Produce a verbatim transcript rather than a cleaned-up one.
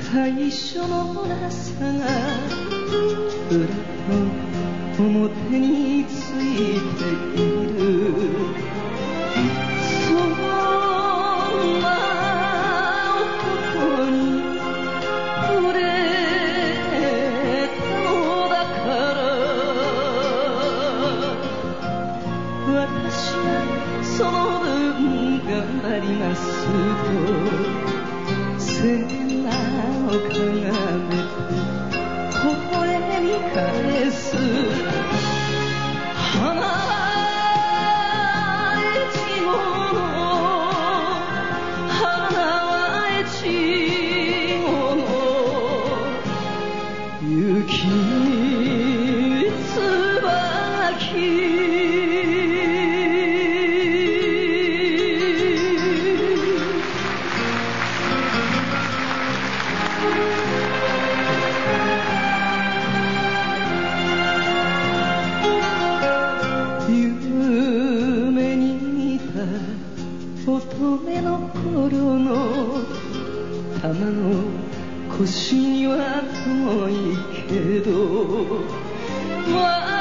最初の朝が裏と表についているそんな男に触れたのだから私はその分頑張りますと背中をかがめて微笑み返す花は越後の花は越後の雪椿乙女の頃の玉の腰には遠いけど